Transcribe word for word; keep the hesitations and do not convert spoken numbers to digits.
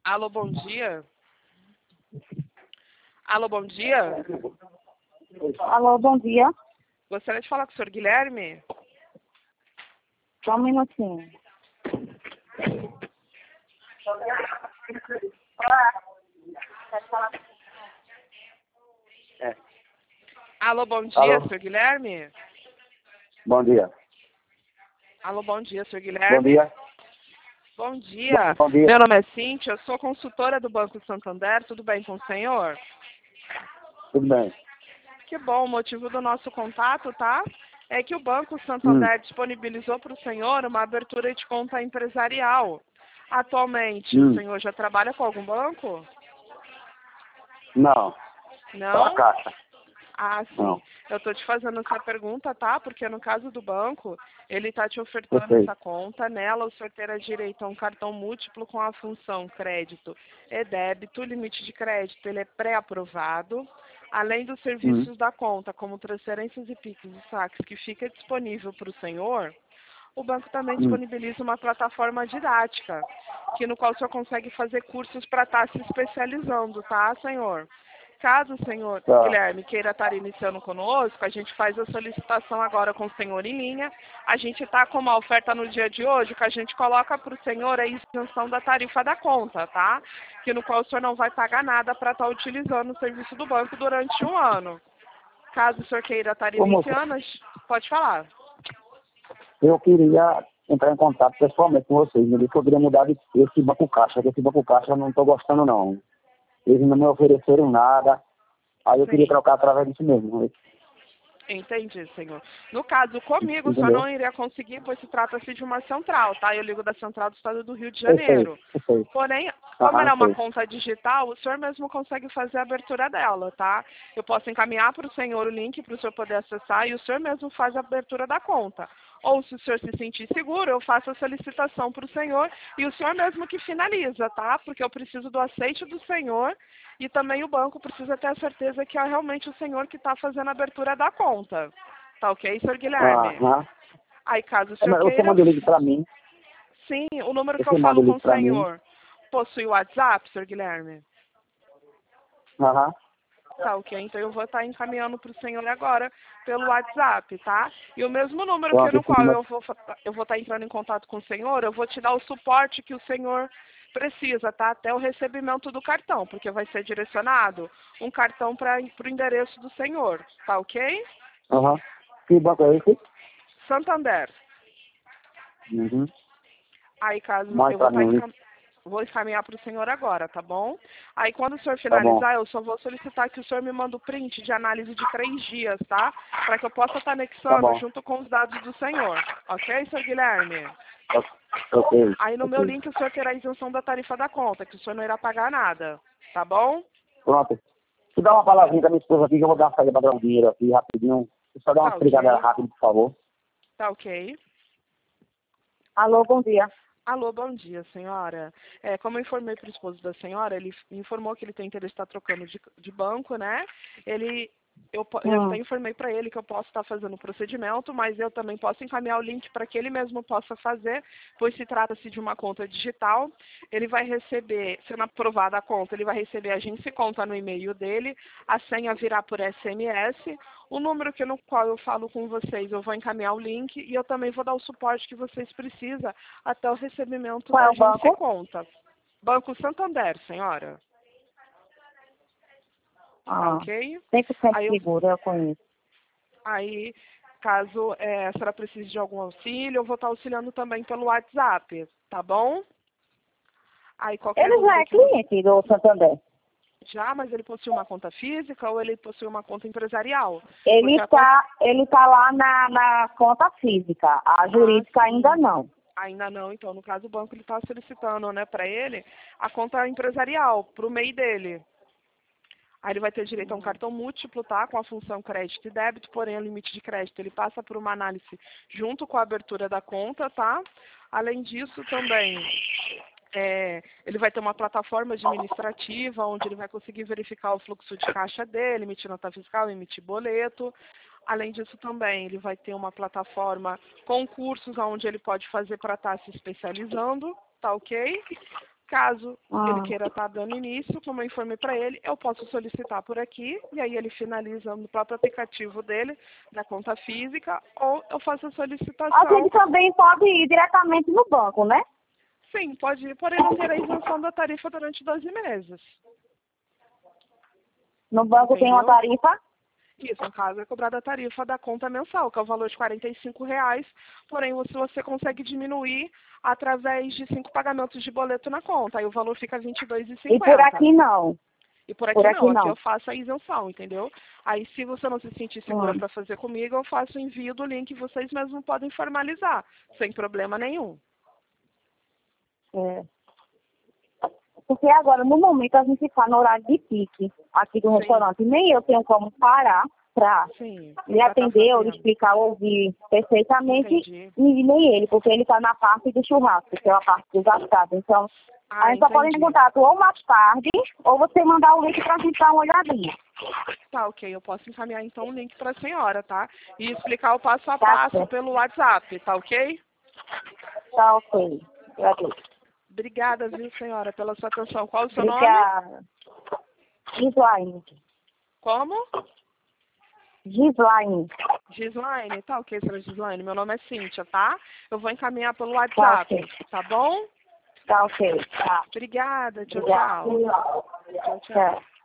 Alô, bom dia. Alô, bom dia. Alô, bom dia. Gostaria de falar com o senhor Guilherme? Só um minutinho. É. Alô, bom dia, Alô. senhor Guilherme? Bom dia. Alô, bom dia, senhor Bom Guilherme? dia. Bom dia. Bom dia. Meu nome é Cíntia, eu sou consultora do Banco Santander. Tudo bem com o senhor? Tudo bem. Que bom, o motivo do nosso contato, tá? É que o Banco Hum. Santander disponibilizou para o senhor uma abertura de conta empresarial. Atualmente, o Hum. senhor já trabalha com algum banco? Não. Só a Não? caixa. Ah, sim. Não. Eu estou te fazendo essa pergunta, tá? Porque no caso do banco, ele está te Eu ofertando sei. essa conta. Nela, o senhor terá direito a um cartão múltiplo com a função crédito e débito. O limite de crédito ele é pré-aprovado. Além dos serviços Hum. da conta, como transferências e Pix e saques, que fica disponível para o senhor, o banco também Hum. disponibiliza uma plataforma didática, que no qual o senhor consegue fazer cursos para estar se especializando, tá, senhor? Caso o senhor Tá. Guilherme queira estar iniciando conosco, a gente faz a solicitação agora com o senhor em linha. A gente está com uma oferta no dia de hoje que a gente coloca para o senhor a isenção da tarifa da conta, tá? Que no qual o senhor não vai pagar nada para estar utilizando o serviço do banco durante um ano. Caso o senhor queira estar Ô, moça, iniciando, pode falar. eu queria entrar em contato pessoalmente com vocês. Eu poderia mudar de esse banco caixa, que esse banco caixa eu não estou gostando não. Eles não me ofereceram nada. Aí eu queria Sim. trocar através disso mesmo. Entendi, senhor. No caso, comigo só Entendeu? não iria conseguir, pois se trata-se de uma central, tá? Eu ligo da central do estado do Rio de Eu sei, Janeiro. eu sei. Porém, como Aham, ela é eu uma sei. conta digital, o senhor mesmo consegue fazer a abertura dela, tá? Eu posso encaminhar para o senhor o link para o senhor poder acessar e o senhor mesmo faz a abertura da conta. Ou, se o senhor se sentir seguro, eu faço a solicitação para o senhor e o senhor mesmo que finaliza, tá? Porque eu preciso do aceite do senhor e também o banco precisa ter a certeza que é realmente o senhor que está fazendo a abertura da conta. Tá ok, senhor Guilherme? Aham. Aí, caso o É, senhor mas Você queira, manda o link pra mim. sim, o número que eu Você manda falo o com link o pra mim. senhor possui o WhatsApp, senhor Guilherme? Aham. Tá ok, então eu vou estar encaminhando para o senhor agora pelo WhatsApp, tá? E o mesmo número que Pronto, no esse qual número. eu vou fa- eu vou estar entrando em contato com o senhor, eu vou te dar o suporte que o senhor precisa, tá? Até o recebimento do cartão, porque vai ser direcionado um cartão para o endereço do senhor, tá ok? Aham. Que banco é esse? Santander. Uhum. Aí, caso Mande eu vou pra estar mim o link. encam... vou encaminhar para o senhor agora, tá bom? Aí, quando o senhor Tá bom. finalizar, eu só vou solicitar que o senhor me manda o print de análise de três dias, tá? Para que eu possa estar Tá anexando bom. junto com os dados do senhor. Ok, senhor Guilherme? Ok. Aí, no meu Ok. link, o senhor terá a isenção da tarifa da conta, que o senhor não irá pagar nada. Tá bom? Pronto. Deixa eu dar uma palavrinha com a minha esposa aqui, que eu vou dar uma saída pra dar um dinheiro aqui rapidinho. Deixa eu só dar uma Tá explicada ok. rápido, por favor. Tá ok. Alô, bom dia. Alô, bom dia, senhora. É, como eu informei para o esposo da senhora, ele informou que ele tem interesse em estar trocando de, de banco, né? Ele, eu, po- eu até Hum. informei para ele que eu posso estar fazendo o procedimento, mas eu também posso encaminhar o link para que ele mesmo possa fazer, pois se trata-se de uma conta digital. Ele vai receber, sendo aprovada a conta, ele vai receber a agência e conta no e-mail dele, a senha virá por S M S. O número que no qual eu falo com vocês, eu vou encaminhar o link e eu também vou dar o suporte que vocês precisam até o recebimento Qual da é o agência e banco? conta. Banco Santander, senhora. Tá Ah, ok? cem por cento Aí, eu, seguro, eu conheço. aí caso é, a senhora precise de algum auxílio, eu vou estar auxiliando também pelo WhatsApp, tá bom? Aí qualquer Ele já dúvida é que você... cliente do Santander. Já, mas ele possui uma conta física ou ele possui uma conta empresarial? Ele Porque a conta... está ele tá lá na, na conta física. A Ah, jurídica ainda sim. não. Ainda não, então, no caso, o banco ele está solicitando, né, para ele a conta empresarial, para o M E I dele. Aí ele vai ter direito a um cartão múltiplo, tá, com a função crédito e débito, porém o limite de crédito ele passa por uma análise junto com a abertura da conta, tá? Além disso, também, é, ele vai ter uma plataforma administrativa onde ele vai conseguir verificar o fluxo de caixa dele, emitir nota fiscal, emitir boleto. Além disso também, ele vai ter uma plataforma com cursos onde ele pode fazer para estar se especializando, tá ok? Caso Ah. ele queira estar dando início, como eu informei para ele, eu posso solicitar por aqui, e aí ele finaliza no próprio aplicativo dele, na conta física, ou eu faço a A solicitação. gente também pode ir diretamente no banco, né? Sim, pode ir, porém não terá isenção da tarifa durante doze meses. No banco tem uma Entendeu? tarifa. Isso, no caso, é cobrada a tarifa da conta mensal, que é o valor de quarenta e cinco reais, porém você, você consegue diminuir através de cinco pagamentos de boleto na conta, aí o valor fica vinte e dois reais e E cinquenta por centavos. aqui não. E por aqui, Por aqui não, aqui não. eu faço a isenção, entendeu? Aí se você não se sentir segura Hum. para fazer comigo, eu faço o envio do link e vocês mesmos podem formalizar, sem problema nenhum. É. Porque agora, no momento, a gente está no horário de pique aqui do Sim. restaurante. Nem eu tenho como parar para Sim. lhe já tá atender ou lhe fazendo. explicar, ouvir perfeitamente, Entendi. e nem ele, porque ele está na parte do churrasco, que é a parte do gastado. Então, Ah, a gente só pode entendi. entrar em contato ou mais tarde, ou você mandar o link para a gente dar uma olhadinha. Tá, ok. Eu posso encaminhar então o link para a senhora, tá? E explicar o passo a Tá passo certo. pelo WhatsApp, tá ok? Tá ok. Agradeço. Obrigada, viu, senhora, pela sua atenção. Qual o seu nome? Obrigada. Gislaine. Como? Gislaine. Gislaine. Tá ok, senhora Gislaine. Meu nome é Cíntia, tá? Eu vou encaminhar pelo Tá WhatsApp, ok. tá bom? Tá ok. Tá. Obrigada. Tchau, Obrigada. tchau. Tchau, tchau. Tchau.